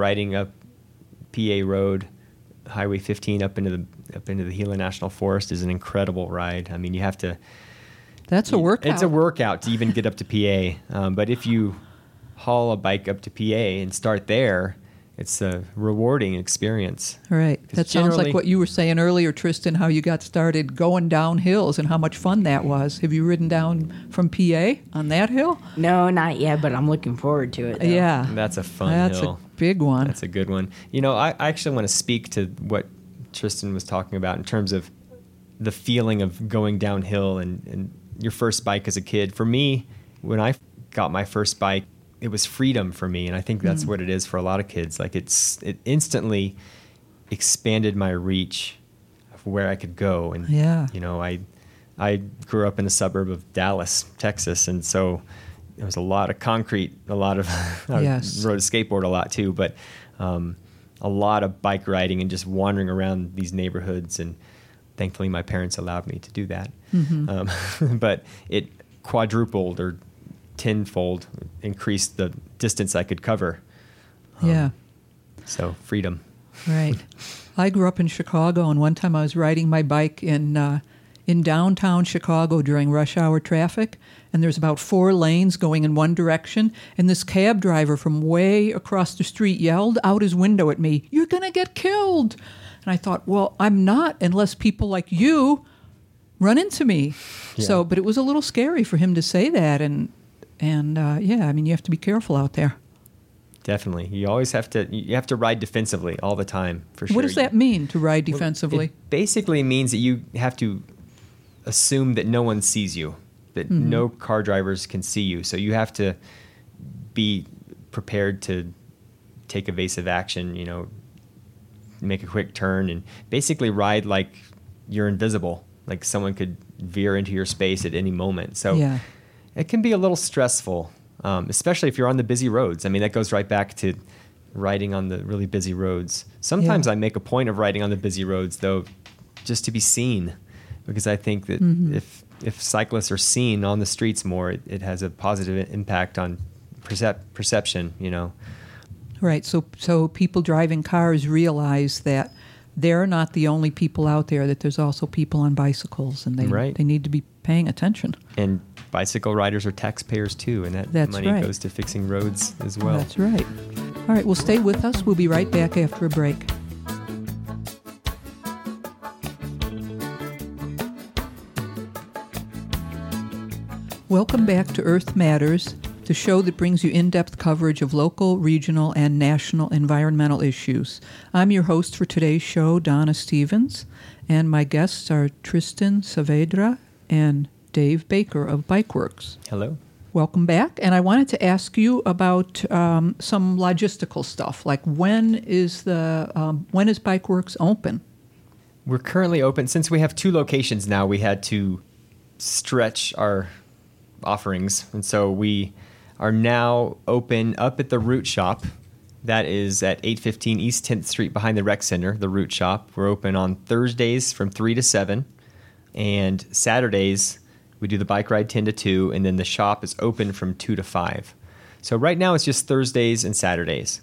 PA Road, Highway 15 up into the Gila National Forest is an incredible ride. I mean, you have to. That's a workout. It's a workout to even get up to PA. But if you haul a bike up to PA and start there, it's a rewarding experience. Right. That sounds like what you were saying earlier, Tristan, how you got started going down hills and how much fun that was. Have you ridden down from PA on that hill? No, not yet, but I'm looking forward to it, though. Yeah. That's a fun hill. That's a big one. That's a good one. I actually want to speak to what Tristan was talking about in terms of the feeling of going downhill and your first bike as a kid. For me, when I got my first bike, it was freedom for me, and I think that's what it is for a lot of kids. Like it instantly expanded my reach of where I could go. And I grew up in a suburb of Dallas, Texas, and so there was a lot of concrete, a lot of I Yes. rode a skateboard a lot too, but a lot of bike riding and just wandering around these neighborhoods. And thankfully, my parents allowed me to do that. But it quadrupled or tenfold increased the distance I could cover. Yeah. So freedom. Right. I grew up in Chicago, and one time I was riding my bike in downtown Chicago during rush hour traffic, and there's about 4 lanes going in one direction, and this cab driver from way across the street yelled out his window at me, "You're going to get killed." And I thought, well, I'm not unless people like you run into me. Yeah. So, but it was a little scary for him to say that, and yeah, I mean, you have to be careful out there. Definitely. You always have to ride defensively all the time, for sure. What does that mean, to ride defensively? It basically means that you have to assume that no one sees you, that no car drivers can see you. So you have to be prepared to take evasive action, make a quick turn, and basically ride like you're invisible, like someone could veer into your space at any moment. So Yeah. it can be a little stressful. Especially if you're on the busy roads. I mean, that goes right back to riding on the really busy roads. Sometimes I make a point of riding on the busy roads, though, just to be seen, because I think that if cyclists are seen on the streets more, it has a positive impact on perception, Right. So people driving cars realize that they're not the only people out there, that there's also people on bicycles, and they need to be paying attention. And bicycle riders are taxpayers too, and that money right. goes to fixing roads as well. That's right. All right, well, stay with us. We'll be right back after a break. Welcome back to Earth Matters, the show that brings you in-depth coverage of local, regional, and national environmental issues. I'm your host for today's show, Donna Stevens, and my guests are Tristan Saavedra and Dave Baker of Bikeworks. Hello. Welcome back. And I wanted to ask you about some logistical stuff, like when is Bikeworks open? We're currently open. Since we have 2 locations now, we had to stretch our offerings, and so we are now open up at the Root Shop. That is at 815 East 10th Street behind the Rec Center, the Root Shop. We're open on Thursdays from 3 to 7, and Saturdays we do the bike ride 10 to 2, and then the shop is open from 2 to 5. So right now it's just Thursdays and Saturdays.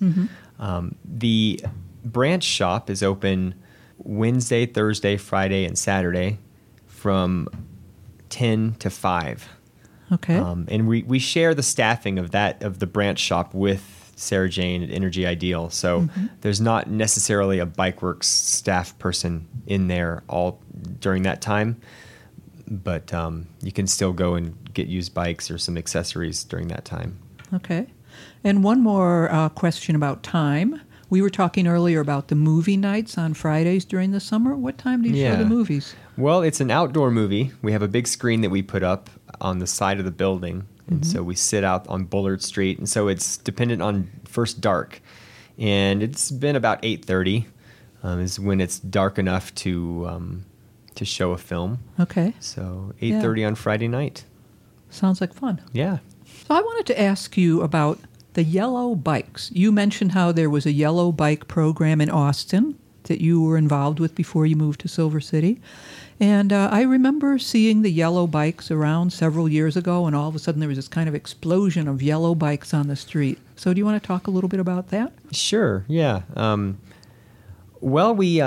The branch shop is open Wednesday, Thursday, Friday, and Saturday from 10 to 5. Okay. And we share the staffing of the branch shop with Sarah Jane at Energy Ideal. So there's not necessarily a Bikeworks staff person in there all during that time, but you can still go and get used bikes or some accessories during that time. Okay. And one more question about time. We were talking earlier about the movie nights on Fridays during the summer. What time do you show the movies? Well, it's an outdoor movie. We have a big screen that we put up on the side of the building. And so we sit out on Bullard Street. And so it's dependent on first dark. And it's been about 8:30 is when it's dark enough to show a film. Okay. So 8:30 on Friday night. Sounds like fun. Yeah. So I wanted to ask you about the yellow bikes. You mentioned how there was a yellow bike program in Austin that you were involved with before you moved to Silver City. And I remember seeing the yellow bikes around several years ago, and all of a sudden there was this kind of explosion of yellow bikes on the street. So do you want to talk a little bit about that? Sure, yeah. Well, we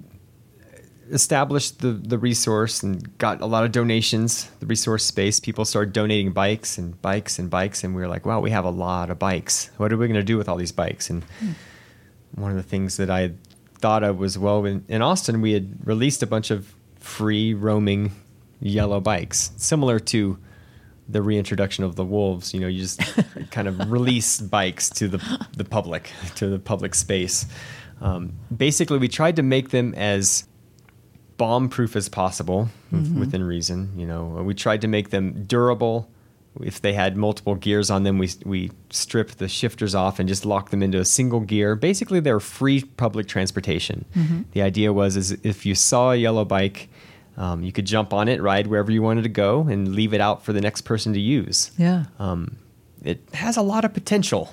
established the resource and got a lot of donations, the resource space. People started donating bikes and bikes and bikes, and we were like, wow, we have a lot of bikes. What are we going to do with all these bikes? And one of the things that I thought of was, well, in Austin, we had released a bunch of free roaming yellow bikes, similar to the reintroduction of the wolves. You just kind of release bikes to the public space. Basically, we tried to make them as bomb-proof as possible within reason. We tried to make them durable. If they had multiple gears on them, we stripped the shifters off and just locked them into a single gear. Basically, they're free public transportation. The idea was if you saw a yellow bike, you could jump on it, ride wherever you wanted to go, and leave it out for the next person to use. Yeah. it has a lot of potential.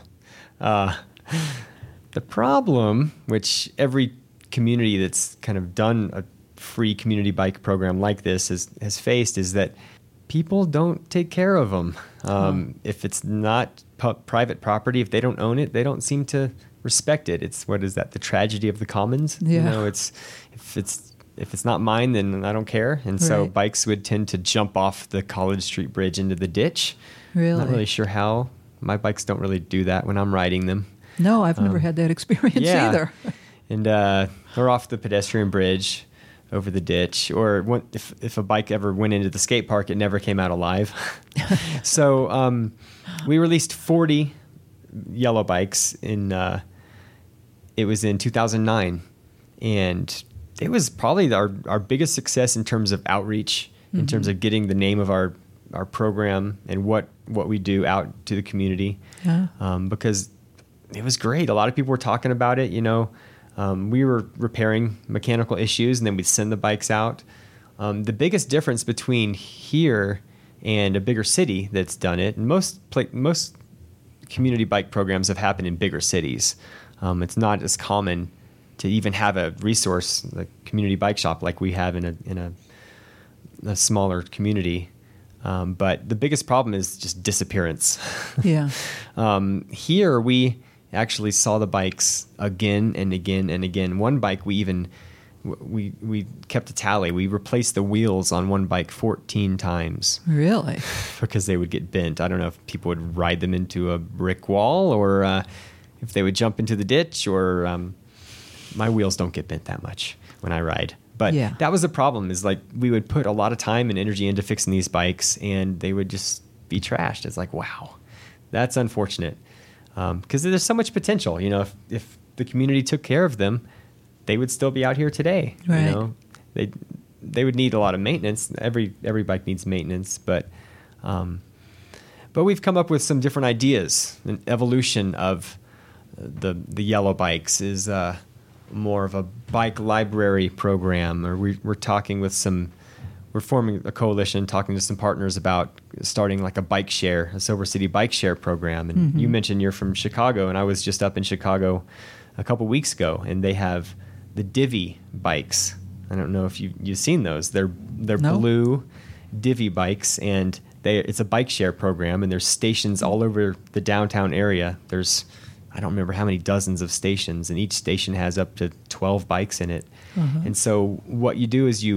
The problem, which every community that's kind of done a free community bike program like this has faced, is that people don't take care of them. If it's not private property, if they don't own it, they don't seem to respect it. It's, what is that? The tragedy of the commons. Yeah. If it's not mine, then I don't care. And so bikes would tend to jump off the College Street Bridge into the ditch. Really? Not really sure how. My bikes don't really do that when I'm riding them. No, I've never had that experience either. And or off the pedestrian bridge over the ditch, or if a bike ever went into the skate park, it never came out alive. So we released 40 yellow bikes it was in 2009, and it was probably our biggest success in terms of outreach, in terms of getting the name of our program and what we do out to the community. Because it was great. A lot of people were talking about it. We were repairing mechanical issues, and then we'd send the bikes out. The biggest difference between here and a bigger city that's done it, and most community bike programs have happened in bigger cities. It's not as common to even have a resource, like community bike shop, like we have in a smaller community. But the biggest problem is just disappearance. Yeah. Here we actually saw the bikes again and again and again. One bike we kept a tally. We replaced the wheels on one bike 14 times. Really? Because they would get bent. I don't know if people would ride them into a brick wall, or if they would jump into the ditch, or my wheels don't get bent that much when I ride. But that was the problem, is like we would put a lot of time and energy into fixing these bikes, and they would just be trashed. It's like, wow, that's unfortunate. Because there's so much potential. If the community took care of them, they would still be out here today. Right. They would need a lot of maintenance. Every bike needs maintenance, but we've come up with some different ideas. An evolution of the yellow bikes is more of a bike library program, or we're talking with we're forming a coalition, talking to some partners about starting like a bike share, a Silver City bike share program. And you mentioned you're from Chicago, and I was just up in Chicago a couple weeks ago, and they have the Divvy bikes. I don't know if you've seen those. They're blue Divvy bikes, and it's a bike share program, and there's stations all over the downtown area. There's, I don't remember how many dozens of stations, and each station has up to 12 bikes in it. And so what you do is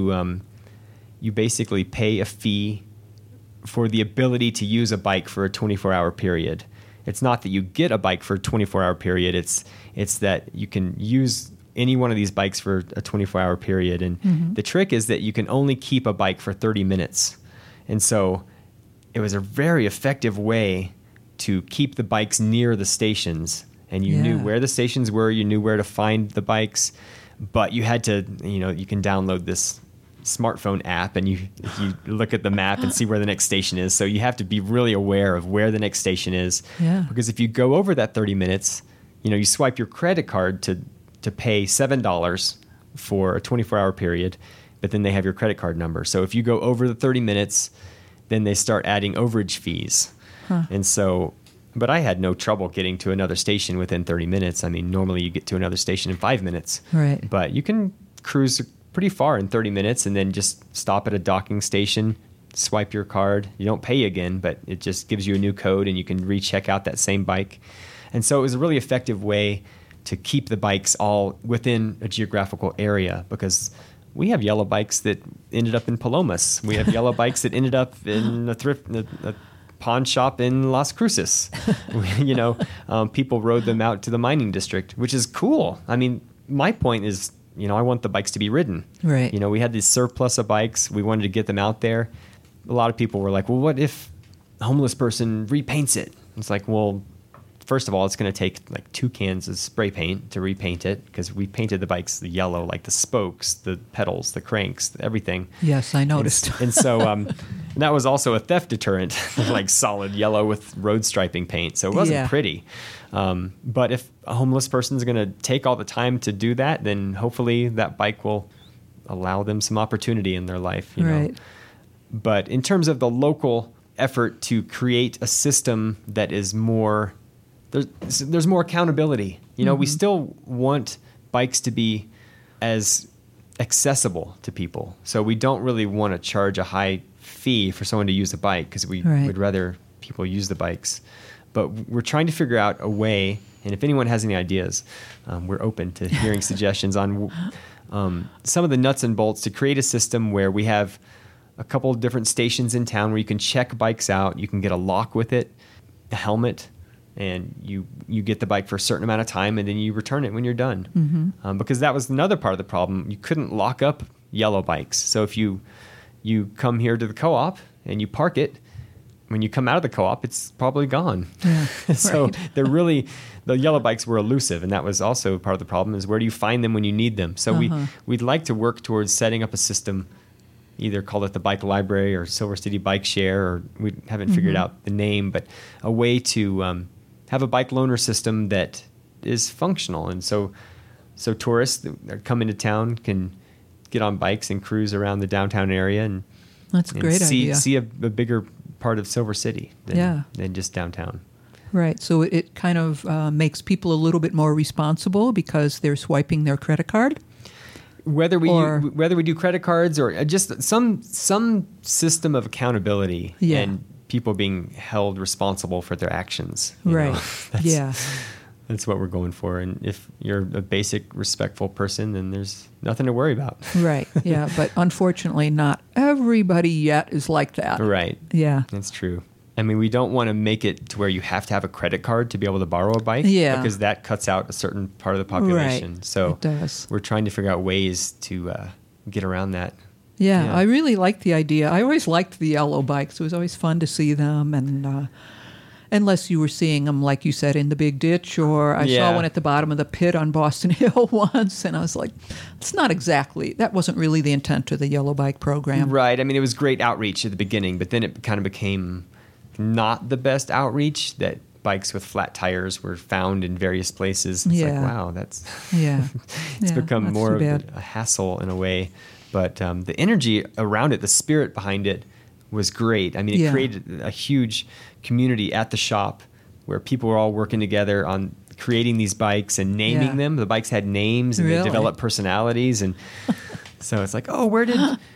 you basically pay a fee for the ability to use a bike for a 24-hour period. It's not that you get a bike for a 24-hour period. It's that you can use any one of these bikes for a 24-hour period. And the trick is that you can only keep a bike for 30 minutes. And so it was a very effective way to keep the bikes near the stations. And you knew where the stations were. You knew where to find the bikes. But you had to, you can download this smartphone app, and you look at the map and see where the next station is. So you have to be really aware of where the next station is. Yeah. Because if you go over that 30 minutes, you swipe your credit card to pay $7 for a 24-hour period, but then they have your credit card number. So if you go over the 30 minutes, then they start adding overage fees. And so, but I had no trouble getting to another station within 30 minutes. I mean, normally you get to another station in 5 minutes. Right. But you can cruise pretty far in 30 minutes and then just stop at a docking station, swipe your card. You don't pay again, but it just gives you a new code, and you can recheck out that same bike. And so it was a really effective way to keep the bikes all within a geographical area, because we have yellow bikes that ended up in Palomas. We have yellow bikes that ended up in a pawn shop in Las Cruces. People rode them out to the mining district, which is cool. I mean, my point is, I want the bikes to be ridden. Right. We had this surplus of bikes. We wanted to get them out there. A lot of people were like, well, what if a homeless person repaints it? It's like, well, first of all, it's going to take like 2 cans of spray paint to repaint it, because we painted the bikes the yellow, like the spokes, the pedals, the cranks, everything. Yes, I noticed. And so that was also a theft deterrent, like solid yellow with road striping paint. So it wasn't pretty. But if a homeless person is going to take all the time to do that, then hopefully that bike will allow them some opportunity in their life. Right. But in terms of the local effort to create a system that is more, there's more accountability. You know, we still want bikes to be as accessible to people. So we don't really want to charge a high fee for someone to use a bike because we would rather people use the bikes. But we're trying to figure out a way, and if anyone has any ideas, we're open to hearing suggestions on some of the nuts and bolts to create a system where we have a couple of different stations in town where you can check bikes out. You can get a lock with it, a helmet, and you get the bike for a certain amount of time, and then you return it when you're done. Because that was another part of the problem. You couldn't lock up yellow bikes. So if you come here to the co-op and you park it, when you come out of the co-op, it's probably gone. Yeah, so right. the yellow bikes were elusive, and that was also part of the problem, is where do you find them when you need them? So we'd like to work towards setting up a system, either call it the Bike Library or Silver City Bike Share, or we haven't figured out the name, but a way to have a bike loaner system that is functional. And so tourists that come into town can get on bikes and cruise around the downtown area and That's a great idea. See a bigger part of Silver City than just downtown. Right. So it kind of makes people a little bit more responsible because they're swiping their credit card. Whether we do credit cards or just some system of accountability and people being held responsible for their actions. Right. That's what we're going for. And if you're a basic, respectful person, then there's nothing to worry about. Right. Yeah. But unfortunately, not everybody yet is like that. Right. Yeah. That's true. I mean, we don't want to make it to where you have to have a credit card to be able to borrow a bike. Yeah. Because that cuts out a certain part of the population. Right. So it does. We're trying to figure out ways to get around that. Yeah, I really like the idea. I always liked the yellow bikes. It was always fun to see them, and unless you were seeing them, like you said, in the big ditch, or I saw one at the bottom of the pit on Boston Hill once, and I was like, that wasn't really the intent of the yellow bike program. Right. I mean, it was great outreach at the beginning, but then it kind of became not the best outreach, that bikes with flat tires were found in various places. It's like, wow, that's it's become more of a hassle in a way. But the energy around it, the spirit behind it was great. I mean, it created a huge community at the shop where people were all working together on creating these bikes and naming them. The bikes had names and they developed personalities. And so it's like, oh, where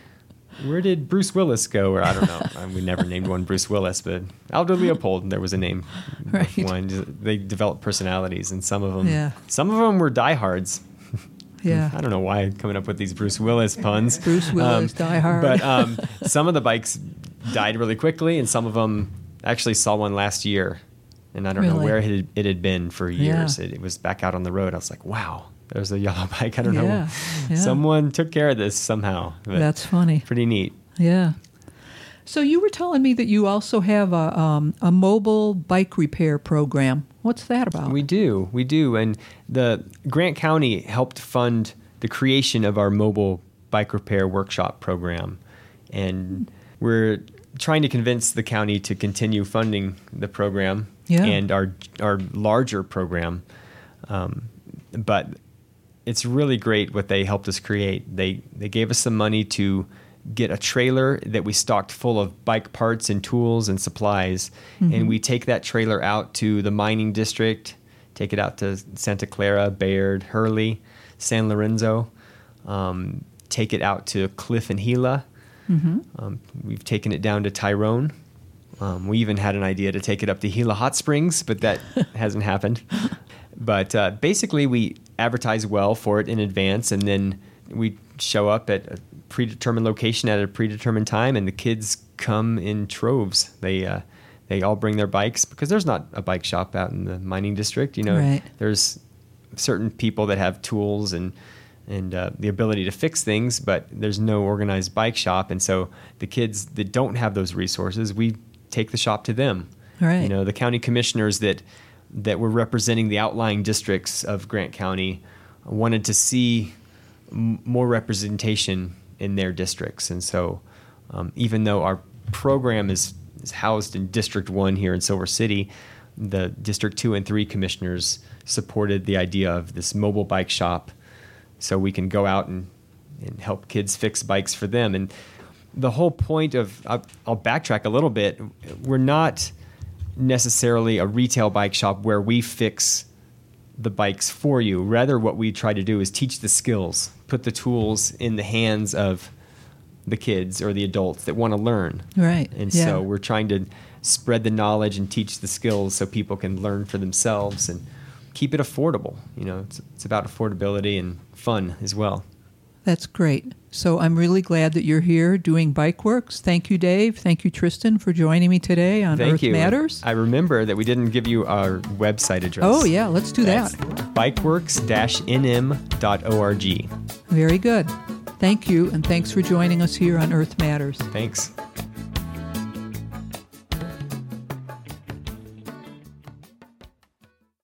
did Bruce Willis go? Or I don't know. We never named one Bruce Willis, but Aldo Leopold, there was a name of one. They developed personalities, and some of them were diehards. Yeah. I don't know why I'm coming up with these Bruce Willis puns. Bruce Willis, Die Hard. But some of the bikes died really quickly, and some of them actually saw one last year. And I don't know where it had been for years. It was back out on the road. I was like, wow, there's a yellow bike. I don't know. Yeah. Someone took care of this somehow. But that's funny. Pretty neat. Yeah. So you were telling me that you also have a mobile bike repair program. What's that about? We do. And the Grant County helped fund the creation of our mobile bike repair workshop program. And we're trying to convince the county to continue funding the program and our larger program. But it's really great what they helped us create. They gave us some money to get a trailer that we stocked full of bike parts and tools and supplies. And we take that trailer out to the mining district, take it out to Santa Clara, Bayard, Hurley, San Lorenzo, take it out to Cliff and Gila. We've taken it down to Tyrone. We even had an idea to take it up to Gila Hot Springs, but that hasn't happened. But basically, we advertise well for it in advance, and then we show up at a predetermined location at a predetermined time, and the kids come in troves. They all bring their bikes because there's not a bike shop out in the mining district. There's certain people that have tools and the ability to fix things, but there's no organized bike shop. And so the kids that don't have those resources, we take the shop to them. Right. The county commissioners that were representing the outlying districts of Grant County wanted to see more representation in their districts. And so even though our program is housed in District 1 here in Silver City, the District 2 and 3 commissioners supported the idea of this mobile bike shop so we can go out and help kids fix bikes for them. And the whole point of, I'll backtrack a little bit. We're not necessarily a retail bike shop where we fix the bikes for you. Rather, what we try to do is teach the skills, put the tools in the hands of the kids or the adults that want to learn. Right. And yeah. so we're trying to spread the knowledge and teach the skills so people can learn for themselves and keep it affordable. You know, it's about affordability and fun as well. That's great. So I'm really glad that you're here doing Bike Works. Thank you, Dave. Thank you, Tristan, for joining me today on Thank Earth you. Matters. I remember that we didn't give you our website address. Oh, yeah, let's do That's that. bikeworks-nm.org. Very good. Thank you, and thanks for joining us here on Earth Matters. Thanks.